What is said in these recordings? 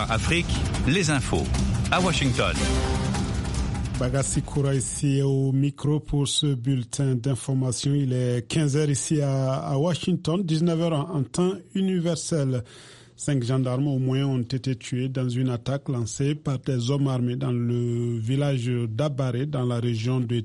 Afrique, les infos. À Washington. Bagassi Koura ici au micro pour ce bulletin d'information. Il est 15h ici à Washington, 19h en temps universel. 5 gendarmes au moins ont été tués dans une attaque lancée par des hommes armés dans le village d'Abare, dans la région de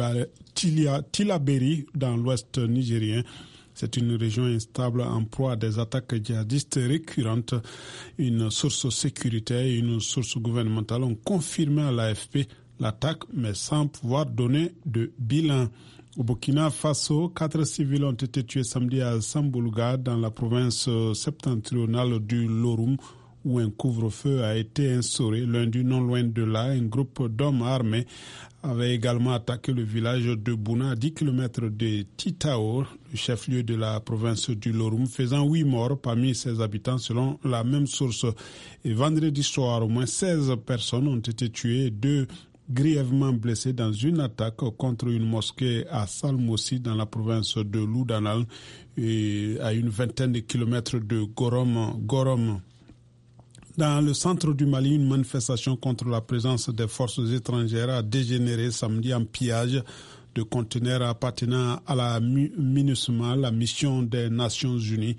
Tillabéri, dans l'ouest nigérien. C'est une région instable en proie à des attaques djihadistes récurrentes. Une source sécuritaire et une source gouvernementale ont confirmé à l'AFP l'attaque, mais sans pouvoir donner de bilan. Au Burkina Faso, 4 civils ont été tués samedi à Samboulga, dans la province septentrionale du Loroum, où un couvre-feu a été instauré. Lundi, non loin de là, un groupe d'hommes armés avait également attaqué le village de Bouna, à 10 km de Titaor, le chef-lieu de la province du Loroum, faisant 8 morts parmi ses habitants selon la même source. Et vendredi soir, au moins 16 personnes ont été tuées, 2 grièvement blessés dans une attaque contre une mosquée à Salmossi, dans la province de Loudanal, et à une vingtaine de kilomètres de Gorom. Dans le centre du Mali, une manifestation contre la présence des forces étrangères a dégénéré samedi en pillage de conteneurs appartenant à la MINUSMA, la mission des Nations Unies.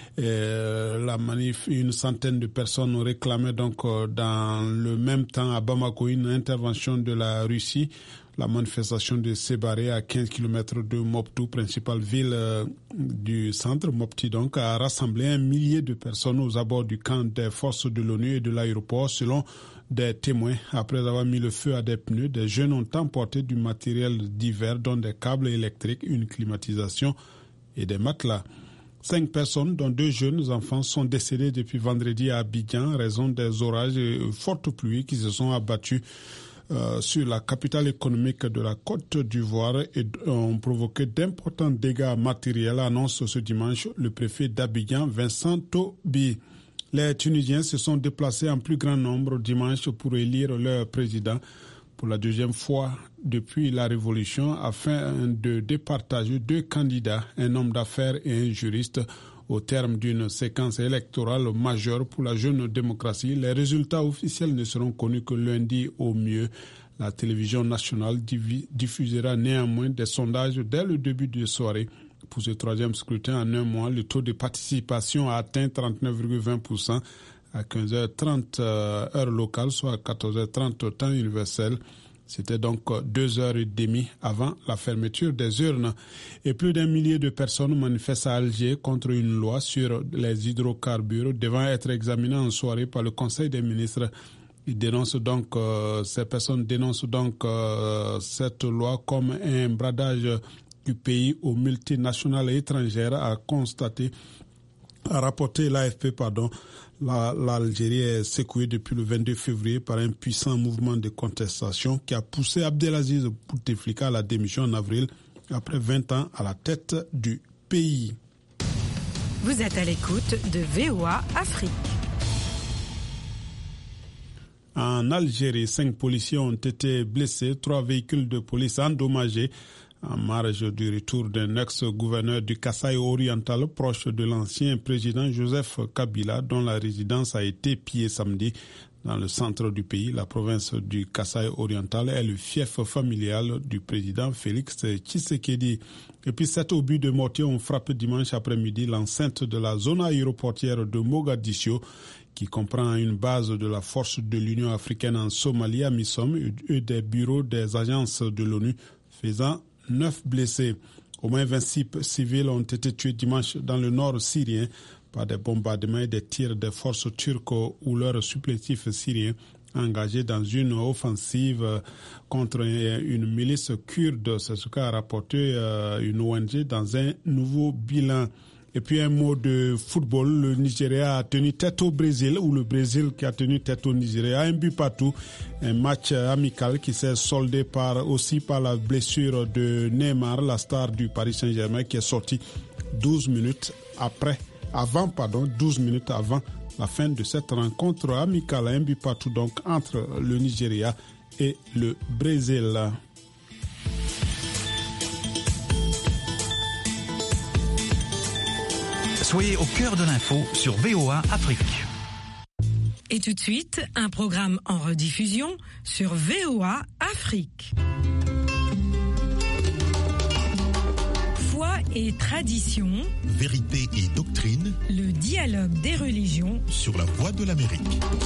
La manif, une centaine de personnes ont réclamé donc dans le même temps à Bamako une intervention de la Russie. La manifestation de Sébaré, à 15 km de Mopti, principale ville du centre, Mopti donc, a rassemblé 1 millier de personnes aux abords du camp des forces de l'ONU et de l'aéroport, selon des témoins. Après avoir mis le feu à des pneus, des jeunes ont emporté du matériel divers, dont des câbles électriques, une climatisation et des matelas. 5 personnes, dont 2 jeunes enfants, sont décédées depuis vendredi à Abidjan en raison des orages et fortes pluies qui se sont abattus sur la capitale économique de la Côte d'Ivoire et ont provoqué d'importants dégâts matériels, annonce ce dimanche le préfet d'Abidjan, Vincent Tobi. Les Tunisiens se sont déplacés en plus grand nombre dimanche pour élire leur président pour la 2e fois depuis la Révolution, afin de départager 2 candidats, un homme d'affaires et un juriste, au terme d'une séquence électorale majeure pour la jeune démocratie. Les résultats officiels ne seront connus que lundi au mieux. La télévision nationale diffusera néanmoins des sondages dès le début de soirée. Pour ce 3e scrutin en un mois, le taux de participation a atteint 39,20% à 15h30 heure locale, soit à 14h30 temps universel. C'était donc 2h30 avant la fermeture des urnes. Et plus d'1 millier de personnes manifestent à Alger contre une loi sur les hydrocarbures devant être examinée en soirée par le Conseil des ministres. Ces personnes dénoncent donc cette loi comme un bradage du pays aux multinationales et étrangères, a rapporté l'AFP. L'Algérie est secouée depuis le 22 février par un puissant mouvement de contestation qui a poussé Abdelaziz Bouteflika à la démission en avril, après 20 ans à la tête du pays. Vous êtes à l'écoute de VOA Afrique. En Algérie, 5 policiers ont été blessés, 3 véhicules de police endommagés en marge du retour d'un ex-gouverneur du Kasaï oriental proche de l'ancien président Joseph Kabila, dont la résidence a été pillée samedi dans le centre du pays. La province du Kasaï oriental est le fief familial du président Félix Tshisekedi. Et puis 7 obus de mortier ont frappé dimanche après-midi l'enceinte de la zone aéroportière de Mogadiscio, qui comprend une base de la force de l'Union africaine en Somalie, à Missom, et des bureaux des agences de l'ONU, faisant 9 blessés. Au moins 26 civils ont été tués dimanche dans le nord syrien par des bombardements et des tirs des forces turques ou leurs supplétifs syriens engagés dans une offensive contre une milice kurde. C'est ce qu'a rapporté une ONG dans un nouveau bilan. Et puis un mot de football, le Nigeria a tenu tête au Brésil, ou le Brésil qui a tenu tête au Nigeria, 1 but partout. Un match amical qui s'est soldé aussi par la blessure de Neymar, la star du Paris Saint-Germain, qui est sorti 12 minutes avant la fin de cette rencontre amicale. 1 but partout donc entre le Nigeria et le Brésil. Soyez au cœur de l'info sur VOA Afrique. Et tout de suite, un programme en rediffusion sur VOA Afrique. Foi et tradition, vérité et doctrine, le dialogue des religions sur la Voix de l'Amérique.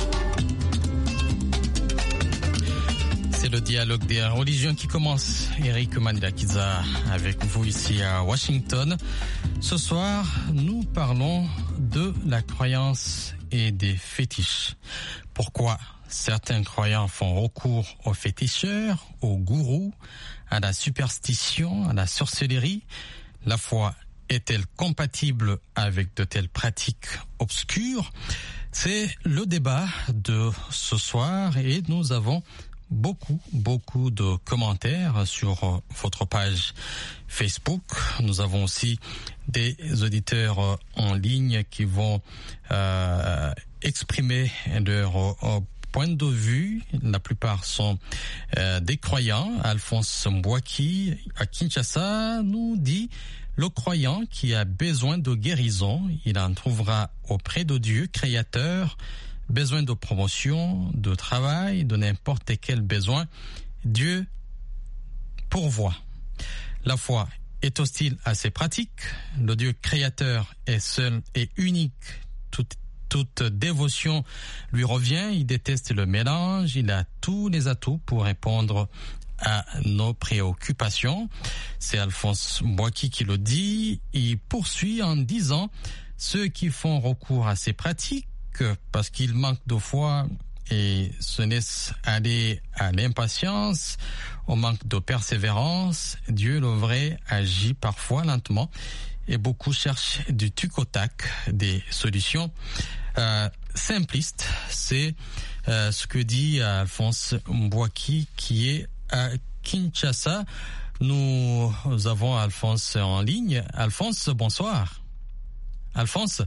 C'est le dialogue des religions qui commence. Eric Manilakiza avec vous ici à Washington. Ce soir, nous parlons de la croyance et des fétiches. Pourquoi certains croyants font recours aux féticheurs, aux gourous, à la superstition, à la sorcellerie? La foi est-elle compatible avec de telles pratiques obscures? C'est le débat de ce soir et nous avons beaucoup de commentaires sur votre page Facebook. Nous avons aussi des auditeurs en ligne qui vont exprimer leur point de vue. La plupart sont des croyants. Alphonse Mbouaki à Kinshasa nous dit: le croyant qui a besoin de guérison, il en trouvera auprès de Dieu créateur. Besoin de promotion, de travail, de n'importe quel besoin, Dieu pourvoit. La foi est hostile à ces pratiques. Le Dieu créateur est seul et unique. Toute dévotion lui revient. Il déteste le mélange. Il a tous les atouts pour répondre à nos préoccupations. C'est Alphonse Mbouaki qui le dit. Il poursuit en disant: ceux qui font recours à ces pratiques parce qu'ils manquent de foi et se laissent aller à l'impatience, au manque de persévérance, Dieu le vrai agit parfois lentement et beaucoup cherchent du tac au tac des solutions simplistes. C'est ce que dit Alphonse Mbouaki qui est à Kinshasa. Nous avons Alphonse en ligne. Alphonse, bonsoir. Alphonse.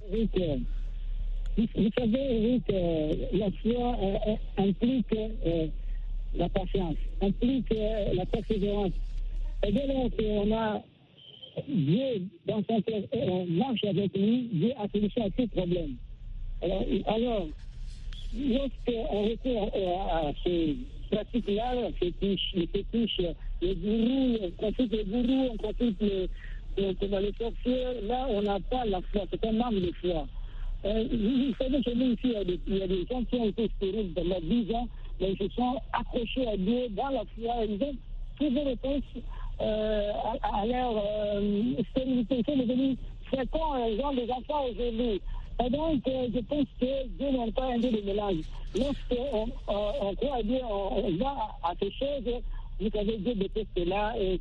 Vous savez, Eric, la foi implique la patience, implique la persévérance. Et dès lors qu'on a Dieu dans son cœur et on marche avec lui, Dieu a solution à tout problème. Alors lorsqu'on recourt à ces pratiques-là, les fétiches, les gourous, on consulte les gourous, on consulte les sorciers, là on n'a pas la foi, c'est un manque de foi. Vous savez, chez nous ici, il y a des gens qui ont été stériles pendant 10 ans, mais ils se sont accrochés à Dieu dans la foi, ils ont trouvé réponse à leur stérilité. Ils sont devenus fréquents, ils ont des enfants aujourd'hui. Et donc, je pense que Dieu n'a pas un Dieu de mélange. Lorsqu'on croit à Dieu, on va à ces choses, vous savez, Dieu déteste cela et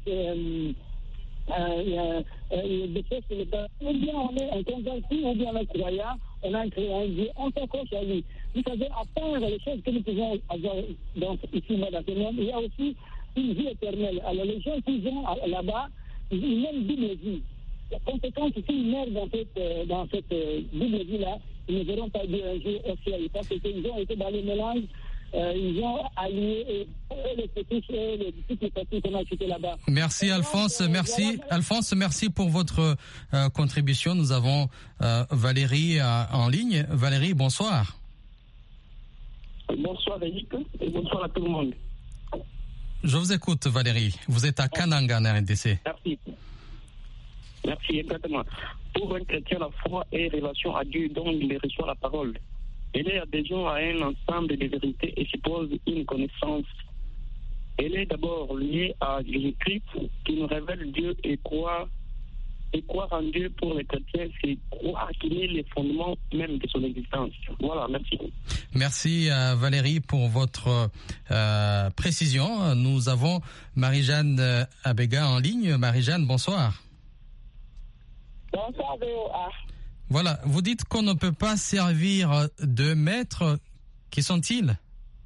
ou bien on est un converti, ou bien on est croyant, on a un Dieu, on s'accroche à lui. Vous savez, à part les choses que nous pouvons avoir ici dans ce monde, il y a aussi une vie éternelle. Alors les gens qui vont là-bas, ils mènent double vie. La conséquence, s'ils meurent dans cette double vie-là, ils ne verront pas Dieu un jour au ciel. Parce qu'ils ont été dans le mélange. Ils ont allié les fétiches et toutes les parties qu'on a citées là-bas. Merci Alphonse, merci. Alphonse, merci pour votre contribution. Nous avons Valérie en ligne. Valérie, bonsoir. Bonsoir Eric et bonsoir à tout le monde. Je vous écoute Valérie. Vous êtes à Kananga en RDC. Merci, exactement. Pour un chrétien, la foi est relation à Dieu dont il reçoit la parole. Elle est adhésion à un ensemble de vérités et suppose une connaissance. Elle est d'abord liée à Jésus-Christ qui nous révèle Dieu et croire en Dieu pour les chrétiens, c'est croire qu'il est le fondement même de son existence. Voilà, merci. Merci Valérie pour votre précision. Nous avons Marie-Jeanne Abega en ligne. Marie-Jeanne, bonsoir. Bonsoir VOA. Voilà, vous dites qu'on ne peut pas servir de maîtres. Qui sont-ils?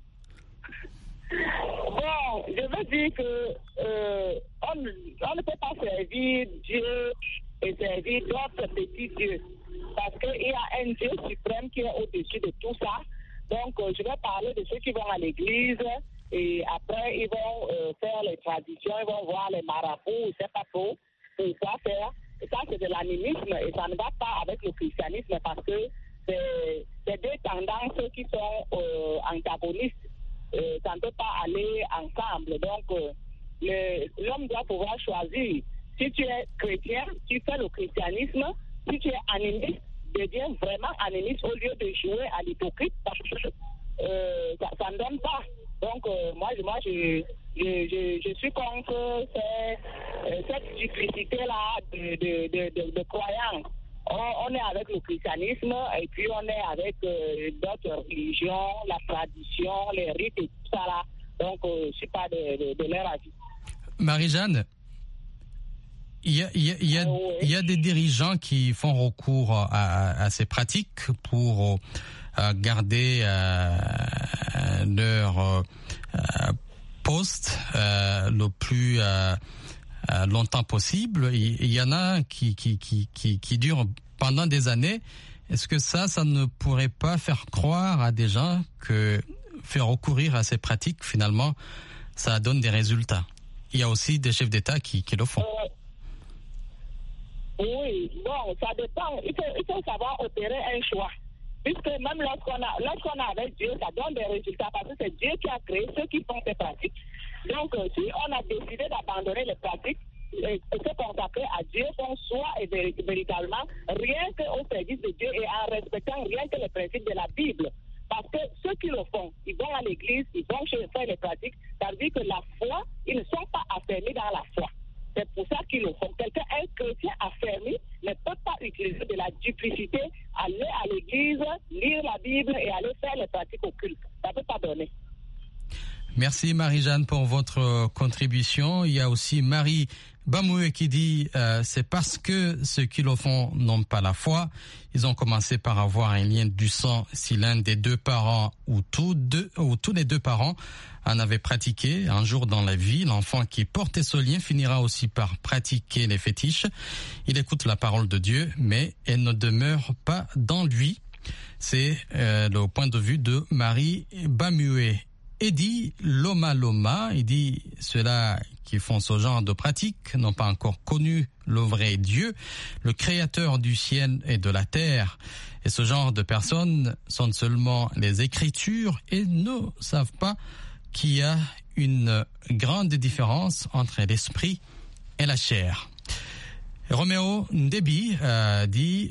Bon, je veux dire que on ne peut pas servir Dieu et servir d'autres petits dieux. Parce qu'il y a un Dieu suprême qui est au-dessus de tout ça. Donc, je vais parler de ceux qui vont à l'église et après, ils vont faire les traditions, ils vont voir les marabouts, je ne sais pas trop, pour quoi faire. Et ça, c'est de l'animisme et ça ne va pas avec le christianisme parce que c'est deux tendances qui sont antagonistes. Ça ne peut pas aller ensemble. Donc, l'homme doit pouvoir choisir. Si tu es chrétien, tu fais le christianisme. Si tu es animiste, deviens vraiment animiste au lieu de jouer à l'hypocrite. Parce que ça ne donne pas. Donc, moi, je suis contre cette duplicité-là de croyants. On est avec le christianisme et puis on est avec d'autres religions, la tradition, les rites et tout ça là. Donc, je ne suis pas de leur avis. Marie-Jeanne, il y a des dirigeants qui font recours à ces pratiques pour garder leur poste le plus longtemps possible. Il y en a qui durent pendant des années. Est-ce que ça ne pourrait pas faire croire à des gens que faire recourir à ces pratiques, finalement, ça donne des résultats? Il y a aussi des chefs d'État qui le font. Oui, bon, ça dépend. Il faut savoir opérer un choix. Puisque même lorsqu'on a avec Dieu, ça donne des résultats parce que c'est Dieu qui a créé ceux qui font ces pratiques. Donc, si on a décidé d'abandonner les pratiques et se consacrer à Dieu, qu'on soit véritablement rien qu'au service de Dieu et en respectant rien que les principes de la Bible. Parce que ceux qui le font, ils vont à l'église, ils vont faire les pratiques, ça veut dire que la foi, ils ne sont pas affermis dans la foi. C'est pour ça qu'ils le font. Un chrétien affermi ne peut pas utiliser de la duplicité, aller à l'église, lire la Bible et aller faire les pratiques occultes. Ça ne peut pas donner. Merci Marie-Jeanne pour votre contribution. Il y a aussi Marie Bamoué qui dit c'est parce que ceux qui le font n'ont pas la foi. Ils ont commencé par avoir un lien du sang si l'un des deux parents ou tous les deux parents en avaient pratiqué un jour dans la vie. L'enfant qui portait ce lien finira aussi par pratiquer les fétiches. Il écoute la parole de Dieu, mais elle ne demeure pas dans lui. C'est le point de vue de Marie Bamoué. Eddie Loma, il dit ceux-là qui font ce genre de pratiques n'ont pas encore connu le vrai Dieu, le créateur du ciel et de la terre. Et ce genre de personnes sont seulement les Écritures et ne savent pas qu'il y a une grande différence entre l'esprit et la chair. Roméo Ndebi dit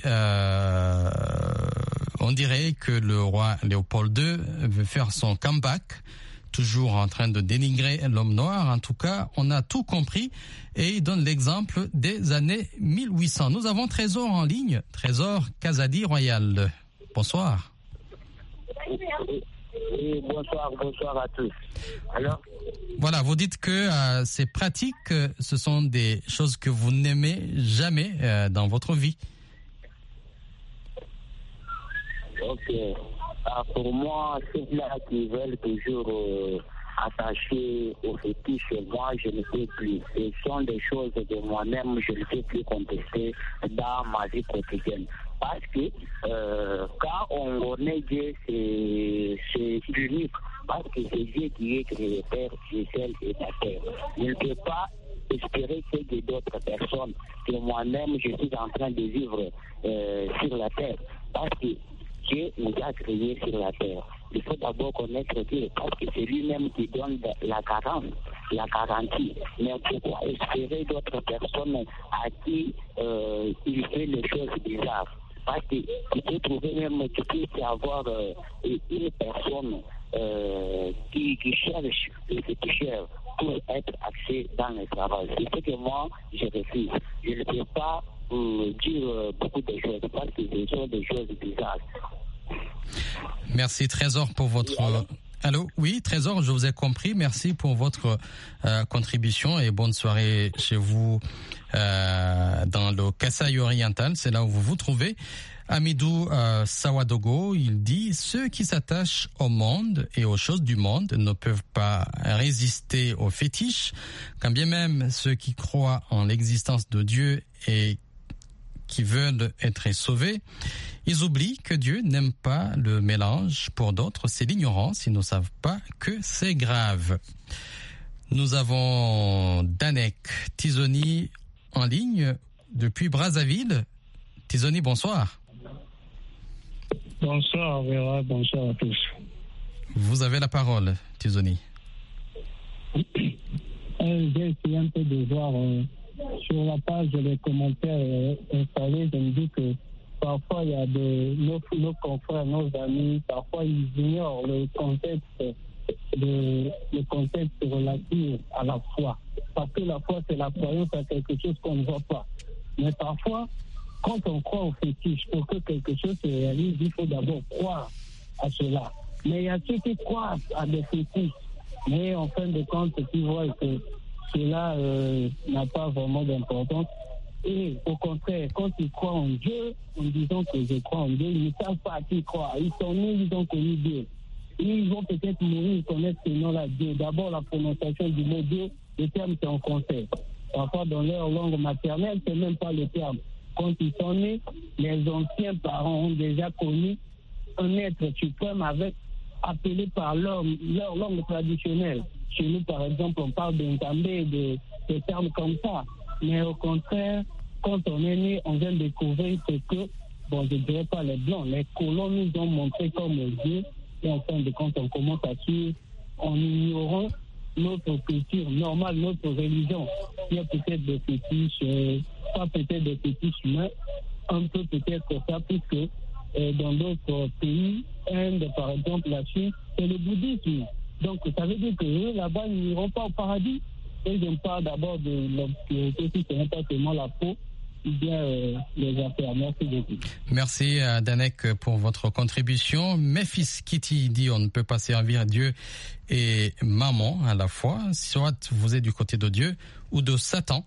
on dirait que le roi Léopold II veut faire son comeback, toujours en train de dénigrer l'homme noir. En tout cas, on a tout compris et il donne l'exemple des années 1800. Nous avons Trésor en ligne, Trésor Kazadi Royal. Bonsoir. Oui, bonsoir à tous. Alors, voilà, vous dites que ces pratiques, ce sont des choses que vous n'aimez jamais dans votre vie. Ok. Pour moi, ceux-là qui veulent toujours attacher aux fétiches, moi, je ne peux plus. Ce sont des choses de moi-même, je ne peux plus contester dans ma vie quotidienne. Parce que quand on connaît Dieu, c'est unique. Parce que c'est Dieu qui est créateur du ciel et de la terre. Je ne peux pas espérer que d'autres personnes, que moi-même, je suis en train de vivre sur la terre. Parce que Dieu nous a créés sur la terre. Il faut d'abord connaître Dieu, parce que c'est lui-même qui donne la garantie. Mais pourquoi espérer d'autres personnes à qui il fait les choses bizarres? Parce que tu peux trouver même, tu peux avoir une personne qui cherche le féticheur pour être axé dans le travail. C'est ce que moi, je refuse. Je ne peux pas dire beaucoup de choses parce que ce sont des choses bizarres. Merci Trésor pour votre... Allô? Oui, Trésor, je vous ai compris. Merci pour votre contribution et bonne soirée chez vous dans le Kasaï oriental. C'est là où vous vous trouvez. Amidou Sawadogo, il dit « Ceux qui s'attachent au monde et aux choses du monde ne peuvent pas résister aux fétiches, quand bien même ceux qui croient en l'existence de Dieu et qui veulent être sauvés, ils oublient que Dieu n'aime pas le mélange. Pour d'autres, c'est l'ignorance. Ils ne savent pas que c'est grave. » Nous avons Danek Tizoni en ligne depuis Brazzaville. Tizoni, bonsoir. Bonsoir, Vera, bonsoir à tous. Vous avez la parole, Tizoni. J'ai essayé un peu de voir sur la page les commentaires installés. Je me dis que parfois il y a nos confrères, nos amis, parfois ils ignorent le contexte relatif à la foi. Parce que la foi, c'est la croyance à quelque chose qu'on ne voit pas. Mais parfois, quand on croit au fétiche, pour que quelque chose se réalise, il faut d'abord croire à cela. Mais il y a ceux qui croient à des fétiches, mais en fin de compte, qui voient que cela n'a pas vraiment d'importance. Et au contraire, quand ils croient en Dieu, en disant que je crois en Dieu, ils ne savent pas à qui croire. Ils sont nés, ils ont connu Dieu. Et ils vont peut-être mourir, ils connaissent ce nom-là, Dieu. D'abord, la prononciation du mot Dieu, le terme c'est en français. Parfois, dans leur langue maternelle, c'est même pas le terme. Quand ils sont nés, les anciens parents ont déjà connu un être suprême appelé par leur langue traditionnelle. Chez nous, par exemple, on parle d'Intambé, de termes comme ça. Mais au contraire, quand on est né, on vient découvrir ce que, bon, je ne dirais pas les Blancs, les colons nous ont montré comme Dieu. Et en fin de compte, on commence à suivre en ignorant notre culture normale, notre religion. Il y a peut-être des fétiches, pas peut-être des fétiches humains, un peu peut-être ça, puisque dans d'autres pays, Inde par exemple, la Chine, c'est le bouddhisme. Donc ça veut dire que eux, là-bas, ils n'iront pas au paradis. Et je me parle d'abord de l'obscurité, si ce n'est pas seulement la peau, ou bien les affaires. Merci beaucoup. Merci Danek pour votre contribution. Memphis Kitty dit on ne peut pas servir Dieu et maman à la fois. Soit vous êtes du côté de Dieu ou de Satan.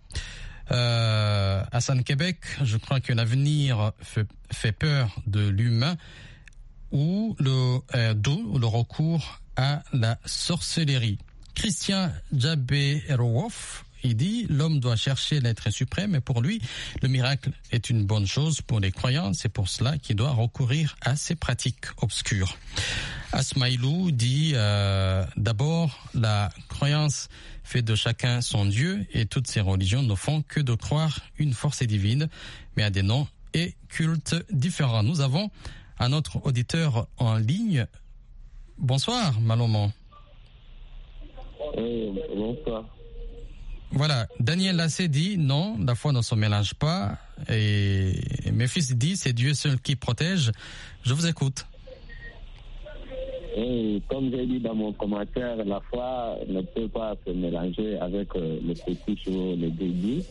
Hassan Québec, je crois que l'avenir fait peur de l'humain ou d'où le recours à la sorcellerie. Christian Djaberouf, il dit l'homme doit chercher l'être suprême et pour lui, le miracle est une bonne chose pour les croyants. C'est pour cela qu'il doit recourir à ces pratiques obscures. Asmaïlou dit d'abord, la croyance fait de chacun son Dieu et toutes ces religions ne font que de croire une force divine, mais à des noms et cultes différents. Nous avons un autre auditeur en ligne. Bonsoir, Malomon. Bonsoir. Voilà, Daniel Lassé dit non, la foi ne se mélange pas. Et mes fils dit c'est Dieu seul qui protège. Je vous écoute. Et comme j'ai dit dans mon commentaire, la foi ne peut pas se mélanger avec le fétiche ou le déguis.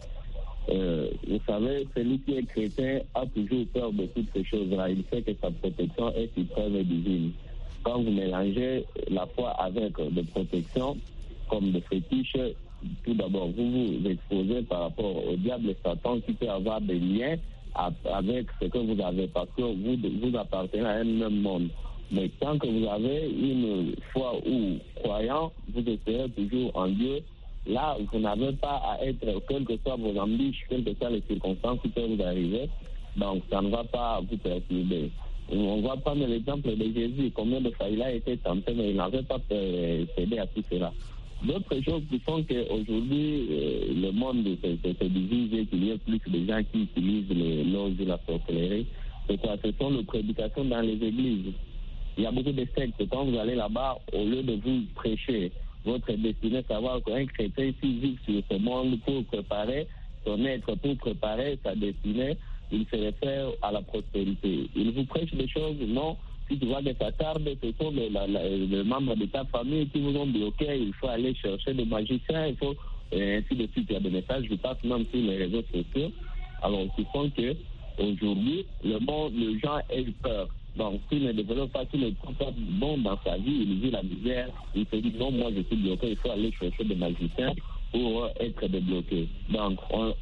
Vous savez, celui qui est chrétien a toujours peur de toutes ces choses-là. Il sait que sa protection est suprême et divine. Quand vous mélangez la foi avec des protections, comme des fétiches, tout d'abord, vous vous exposez par rapport au diable et Satan qui peut avoir des liens avec ce que vous avez, parce que vous appartenez à un même monde. Mais tant que vous avez une foi ou croyant, vous serez toujours en Dieu. Là, vous n'avez pas à être, quelles que soient vos ambitions, quelles que soient les circonstances qui peuvent vous arriver, donc ça ne va pas vous perturber. On voit pas l'exemple de Jésus, combien de fois il a été tenté, mais il n'avait pas cédé à tout cela. D'autres choses qui font qu'aujourd'hui, le monde se divise et qu'il y a plus de gens qui utilisent les loges de la sorcellerie. C'est quoi? Ce sont les prédications dans les églises. Il y a beaucoup de sectes. Quand vous allez là-bas, au lieu de vous prêcher votre destinée, savoir qu'un chrétien ici vit sur ce monde pour préparer son être, pour préparer sa destinée, il se réfère à la prospérité. Il vous prêche des choses, non. Si tu vois que ça tarde, ce sont les membres de ta famille qui vous ont bloqué, il faut aller chercher des magiciens, il faut, ainsi de suite. Il y a des messages qui passent même sur les réseaux sociaux. Alors, qui font que aujourd'hui, les gens aient peur. Donc, s'il ne développe pas tous les concepts bons dans sa vie, il vit la misère, il se dit non, moi je suis bloqué, il faut aller chercher des magiciens pour être débloqué. Donc,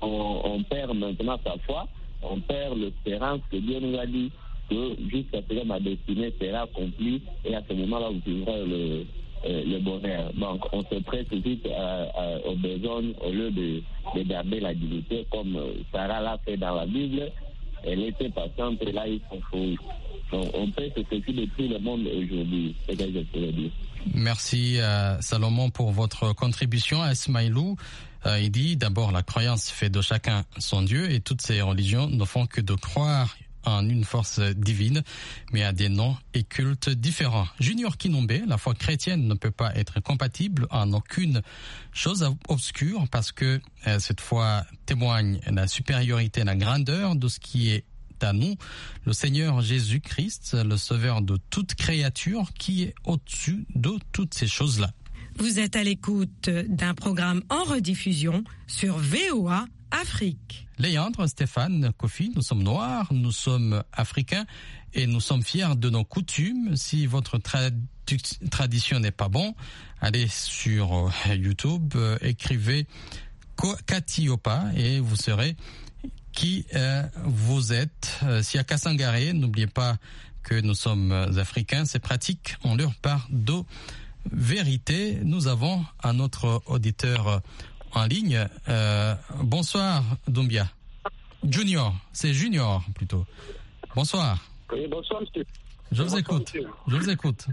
on perd maintenant sa foi, on perd l'espérance que Dieu nous a dit que jusqu'à ce que ma destinée sera accomplie et à ce moment-là, vous vivrez le bonheur. Donc, on se prête vite aux besoins au lieu de garder la dignité comme Sarah l'a fait dans la Bible. Elle était patiente et là, ils sont fous. Donc, on peut se faire de tout le monde aujourd'hui. C'est ce que je pourrais dire. Merci Salomon pour votre contribution. Ismaïlou, il dit d'abord la croyance fait de chacun son Dieu et toutes ces religions ne font que de croire en une force divine, mais à des noms et cultes différents. Junior Kinombe, la foi chrétienne ne peut pas être compatible en aucune chose obscure parce que cette foi témoigne la supériorité et la grandeur de ce qui est à nous, le Seigneur Jésus-Christ, le Sauveur de toute créature qui est au-dessus de toutes ces choses-là. Vous êtes à l'écoute d'un programme en rediffusion sur VOA Afrique. Léandre, Stéphane, Kofi, nous sommes noirs, nous sommes africains et nous sommes fiers de nos coutumes. Si votre tradition n'est pas bon, allez sur YouTube, écrivez Katiopa et vous saurez qui vous êtes. Si à Kassangaré, n'oubliez pas que nous sommes africains, ces pratiques ont leur part de vérité. Nous avons un autre auditeur en ligne. Bonsoir, Doumbia. Junior, c'est Junior plutôt. Bonsoir. Oui, bonsoir, monsieur. Je vous écoute. Je vous écoute.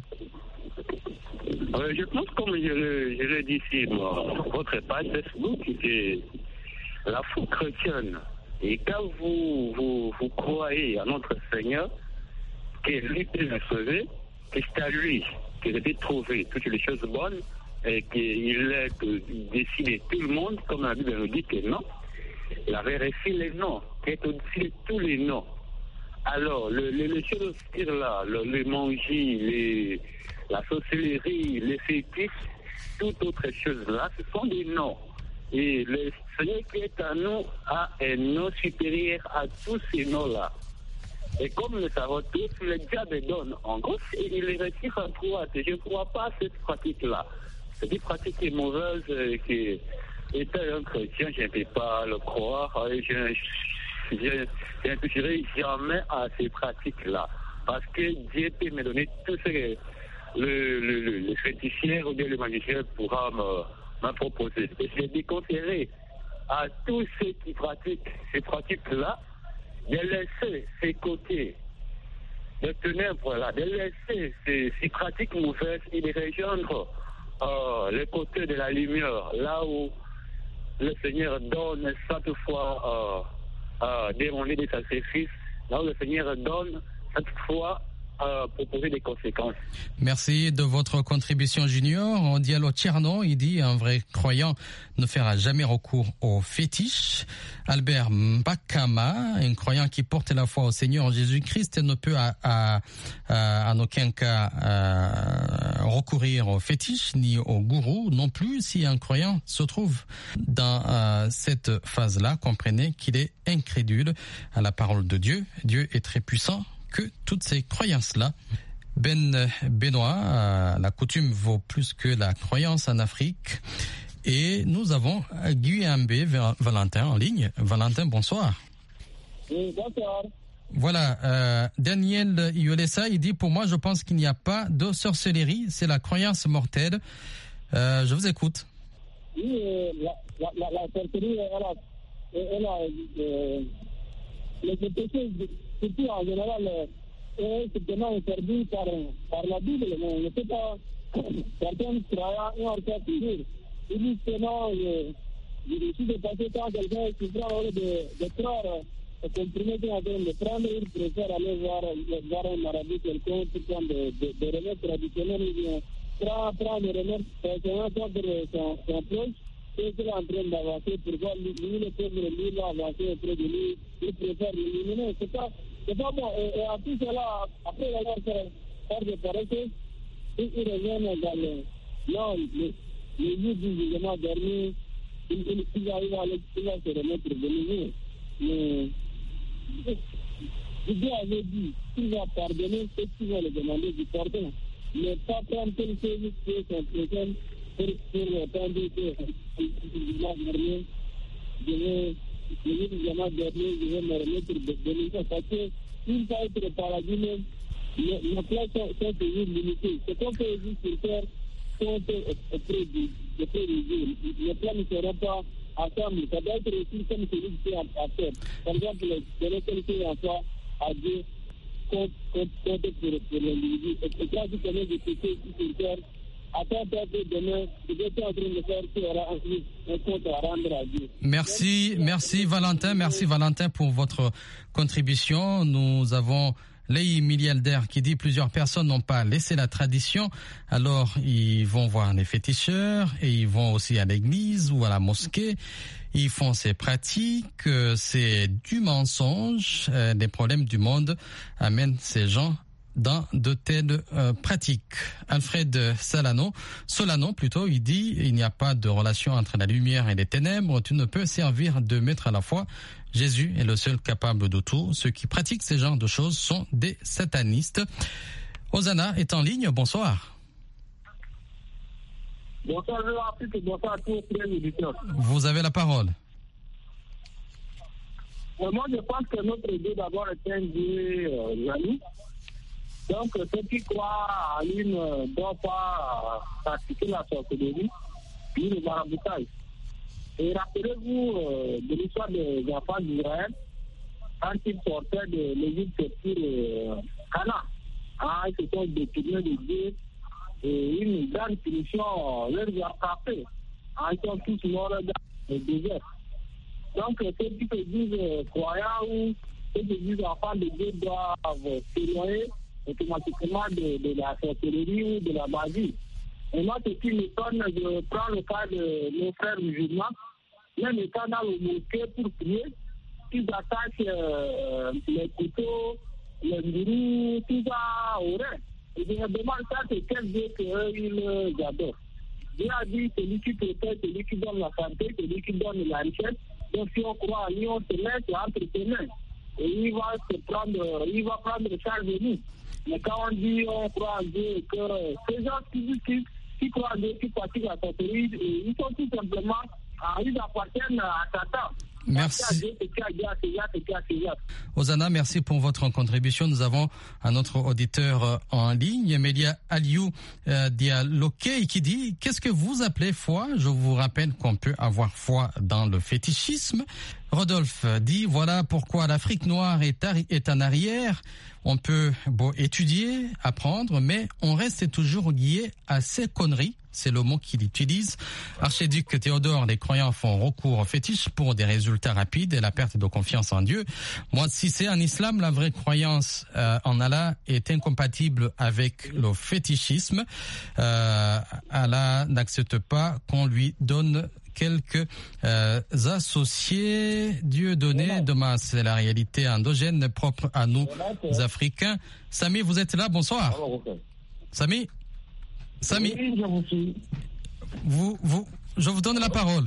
Je pense, comme je l'ai dit sur votre page Facebook, c'est la foi chrétienne. Et quand vous croyez à notre Seigneur, que lui peut nous sauver, que c'est à lui que je vais trouver toutes les choses bonnes et qu'il décide tout le monde, comme la Bible nous dit que non. Il avait reçu les noms, qui est au-dessus de tous les noms. Alors, les choses obscures là, le manger, la sorcellerie, les fétiches, toute autre chose là, ce sont des noms. Et le Seigneur qui est à nous a un nom supérieur à tous ces noms-là. Et comme nous le savons tous, le diable donne en gros, il les retire à droite. Et je ne crois pas à cette pratique-là. Cette pratique est mauvaise, qui étant un chrétien, je ne peux pas le croire. Je ne toucherai jamais à ces pratiques-là. Parce que Dieu peut me donner tout ce que le fétichien ou bien le magicien pourra m'a proposé. Et je déconseillerais à tous ceux qui pratiquent ces pratiques-là de laisser ces côtés de ténèbres-là, de laisser ces pratiques mauvaises et de rejoindre le côté de la lumière, là où le Seigneur donne cette fois demander des sacrifices, là où le Seigneur donne cette fois proposer des conséquences. Merci de votre contribution, Junior. Diallo Tcherno, il dit un vrai croyant ne fera jamais recours aux fétiches. Albert Mbakama, un croyant qui porte la foi au Seigneur Jésus-Christ, ne peut en aucun cas recourir aux fétiches ni aux gourous non plus. Si un croyant se trouve dans cette phase-là, comprenez qu'il est incrédule à la parole de Dieu. Dieu est très puissant que toutes ces croyances-là. Benoît, la coutume vaut plus que la croyance en Afrique. Et nous avons Guyambé Valentin en ligne. Valentin, bonsoir. Oui, bonsoir. Voilà, Daniel Iolessa, il dit, pour moi, je pense qu'il n'y a pas de sorcellerie, c'est la croyance mortelle. Je vous écoute. Oui, la sorcellerie, elle a les péchés, surtout en général, est certainement interdit par la Bible, mais on ne peut pas, certains croyants ont encore toujours. Ils disent que non, je suis dépassé quand quelqu'un qui prend de croire au comprimé qu'il est en train de prendre, il préfère aller voir un marabout quelqu'un qui prend des remèdes traditionnels, il vient prendre des remèdes traditionnels contre son proche. Et qu'il est en train d'avancer pour voir lui, le pauvre, lui, va avancer auprès de lui, il préfère l'éliminer. C'est pas bon. Et à tout cela, après avoir fait des pareilles, ils reviennent dans le jour du jugement dernier, il va se remettre de nouveau. Mais Dieu avait dit qu'il va pardonner ceux qui vont le demander du pardon, mais pas prendre quelque chose qui est son présent. Pour attendre que le dernier, je vais me remettre de nouveau parce que s'il va être le paradis même, nos places sont toujours limitées. Ce qu'on peut dire sur terre sont auprès du Dieu. Les plans ne seront pas ensemble. Ça doit être aussi comme celui qui est à terre. Par exemple, donner quelque chose à Dieu compte pour l'individu. Et quand vous connaissez des péchés ici sur terre, attends peut-être demain, je vais être en train de faire qui aura un compte à rendre à Dieu. Merci Valentin pour votre contribution. Nous avons Lei Milialder qui dit plusieurs personnes n'ont pas laissé la tradition, alors ils vont voir les féticheurs et ils vont aussi à l'église ou à la mosquée. Ils font ces pratiques, c'est du mensonge. Les problèmes du monde amènent ces gens dans de telles pratiques. Alfred Solano, il dit il n'y a pas de relation entre la lumière et les ténèbres. Tu ne peux servir de maître à la fois. Jésus est le seul capable de tout. Ceux qui pratiquent ces genres de choses sont des satanistes. Hosanna est en ligne. Bonsoir. Bonsoir, bonsoir à tous les auditeurs. Vous avez la parole. Moi, je pense que notre Dieu d'abord est un Dieu jaloux. Donc, ceux qui croient à lui ne doivent pas pratiquer la sorcellerie ni le maraboutage. Et rappelez-vous de l'histoire des enfants d'Israël quand ils sortaient de l'Égypte pour Canaan. Ils se sont détournés de Dieu et une grande punition leur a frappé. Ils sont tous morts dans le désert. Donc, ceux qui se disent croyants ou ceux qui se disent enfants de Dieu doivent s'éloigner automatiquement de la sorcellerie ou de la magie. Et moi, ce qui m'étonne, je prends le cas de nos frères musulmans, même étant dans le mosquée pour prier, ils attachent les couteaux, les gourous, tout ça au rein. Et je me demande ça, c'est quel Dieu qu'ils adorent. Dieu a dit, celui qui protège, celui qui donne la santé, celui qui donne la richesse. Donc si on croit à lui, on se laisse entre ses mains. Et il va prendre charge de nous. Mais quand on dit on croit en Dieu, que ces gens qui croient en Dieu, qui pratiquent la sorcellerie, ils sont tout simplement, ils appartiennent à Satan. Merci. Hosanna, merci pour votre contribution. Nous avons un autre auditeur en ligne, Melia Aliou Dialokei, qui dit: qu'est-ce que vous appelez foi? Je vous rappelle qu'on peut avoir foi dans le fétichisme. Rodolphe dit: voilà pourquoi l'Afrique noire est en arrière. On peut étudier, apprendre, mais on reste toujours lié à ces conneries. C'est le mot qu'il utilise. Archiduc Théodore, les croyants font recours au fétiche pour des résultats rapides et la perte de confiance en Dieu. Moi, si c'est en islam, la vraie croyance en Allah est incompatible avec le fétichisme. Allah n'accepte pas qu'on lui donne quelques associés. Dieu donné de masse, c'est la réalité endogène propre à nous Africains. Samy, vous êtes là, bonsoir. Samy, oui, je vous suis. Je vous donne la parole.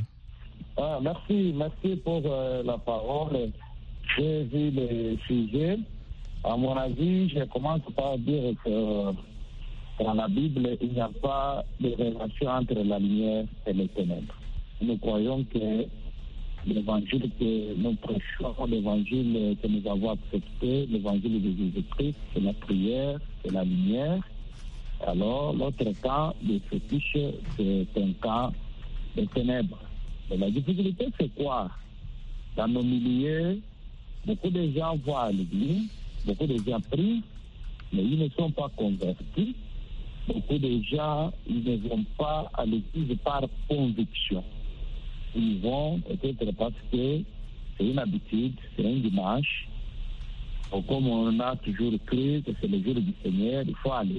Merci pour la parole. J'ai vu le sujet. À mon avis, je commence par dire que dans la Bible, il n'y a pas de relation entre la lumière et les ténèbres. Nous croyons que l'évangile que nous prêchons, l'évangile que nous avons accepté, l'évangile de Jésus-Christ, c'est la prière, c'est la lumière. Alors, l'autre cas de fétiche, c'est un cas de ténèbres. Et la difficulté, c'est quoi? Dans nos milieux, beaucoup de gens vont à l'église, beaucoup de gens prient, mais ils ne sont pas convertis. Beaucoup de gens, ils ne vont pas à l'église par conviction. Ils vont peut-être parce que c'est une habitude, c'est un dimanche. Ou comme on a toujours cru que c'est le jour du Seigneur, il faut aller.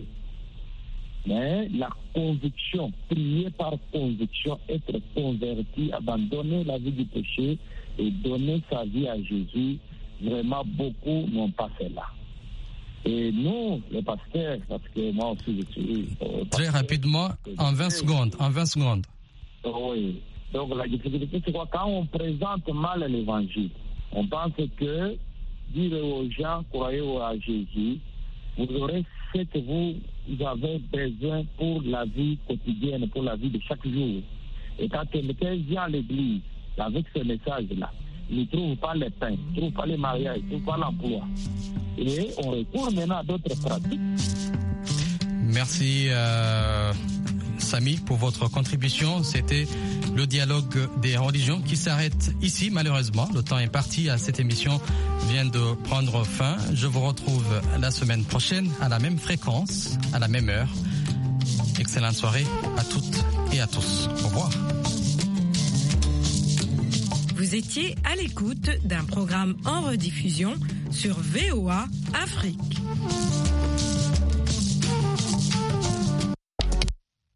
Mais la conviction, prier par conviction, être converti, abandonner la vie du péché et donner sa vie à Jésus, vraiment beaucoup n'ont pas fait là. Et nous, les pasteurs, parce que moi aussi je suis... Très rapidement, en 20 secondes. Oui. Donc la difficulté, c'est quoi? Quand on présente mal l'évangile, on pense que dire aux gens, croyez à Jésus, vous aurez ce que vous avez besoin pour la vie quotidienne, pour la vie de chaque jour. Et quand quelqu'un vient à l'église avec ce message-là, il ne trouve pas les pains, il ne trouve pas les mariages, il ne trouve pas l'emploi. Et on recourt maintenant à d'autres pratiques. Merci Samy pour votre contribution. C'était le dialogue des religions qui s'arrête ici malheureusement. Le temps est parti, cette émission vient de prendre fin. Je vous retrouve la semaine prochaine à la même fréquence, à la même heure. Excellent. excellente soirée à toutes et à tous. Au revoir. Vous étiez à l'écoute d'un programme en rediffusion sur VOA Afrique.